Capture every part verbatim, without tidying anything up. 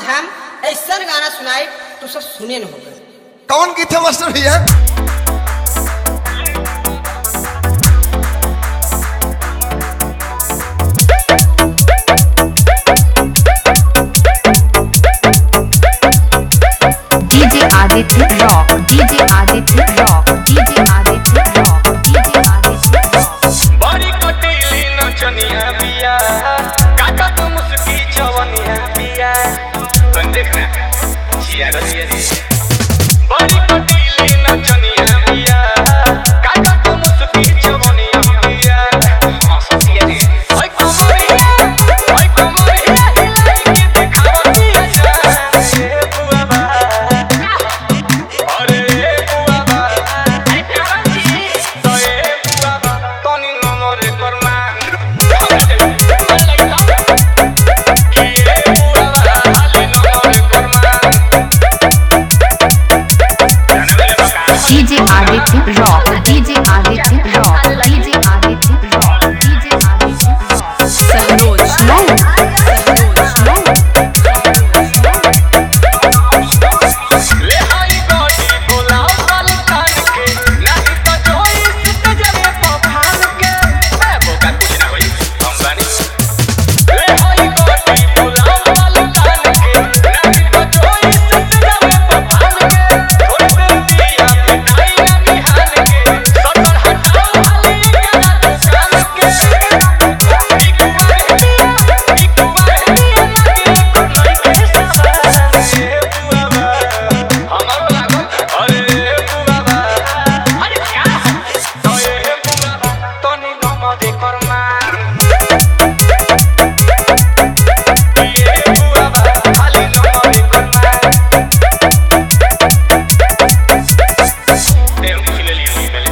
हम ऐसा गाना सुनाए तो सब सुने न होगा। कौन गीत है मास्टर भैया? DJ Aditya rock, DJ Aditya rock, DJ Aditya rock, DJ Aditya rock. बड़ी कटीली नचनिया बिया, काका तो मुस्की जवनिया बिया। तुम देखना, जिया रजिया रे। बड़ी कटीली नचनिया बिया, काका तो मुस्की जवनिया बिया। हाँ सतिया रे। ओए कमरिया, ओए कमरिया, हिलाई के दिखावतिया जा। ए बुआ बा, अरे ए बुआ बा, अरे कौन जी? तो ए बुआ बा, तोनी नोनो रे करमान। DJ Aditya rock, DJ Aditya rock, DJ Aditya rock, DJ Aditya rock. Saroj Mau, Saroj Mau. ले आई गोटी बोला वाल कान के, नहीं तो जोई सित जले पफान के। ए बोका कुछ ना होई, हम बानी। ले आई गोटी बोला वाल कान के, नहीं तो जोई सित जले पफान के। थोड़ी देर दिया पिटाई ना निहाल के, सटर हटाओ हाली गला दुकान के। बिकुआ है दिया, बिकुआ है दिया, लगे को नहीं के सवार। ए बुआ बा, हमारो लागल, अरे बुआ बा, अरे क्या तो ए बुआ बा, तोनी नम दे करमान। ए बुआ बा, खाली नम दे करमान। ए उखिले ली मेले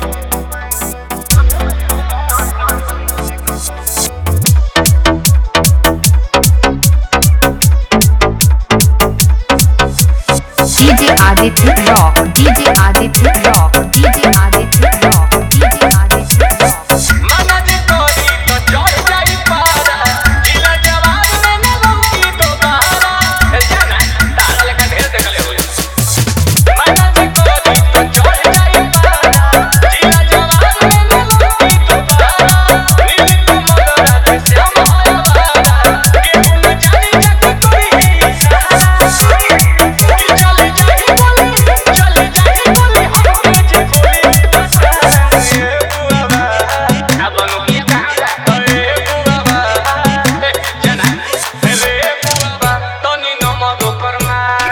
DJ Aditya rock, DJ Aditya rock, DJ Aditya rock, DJ Aditya rock. माना जे तोरी तो चढ़ जाई पारा, जिला जवाब में न लौकी दोबारा। ए जाना, तारा लेखा ढेर देखले होई। माना जे तोरी तो चढ़ जाई पारा, जिला जवाब में न लौकी दोबारा। नील कमल राधे श्याम होया वाला, केहू न जानी जग तोरी है सहारा। कि चली जाई बोली, चली जाई बोली, हम जे बोली बसा। ए बुआ बा, अब अनुकिया कहाँ बा? ए बुआ बा, ए जना, रे बुआ बा, तोनी नम दो करमान।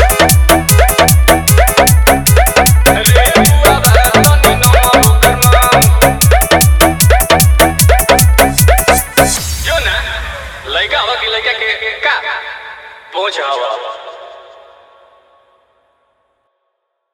रे बुआ बा, तोनी नम दो करमान। जो ना, लइका हवा की लइका के का पहुंच हवा।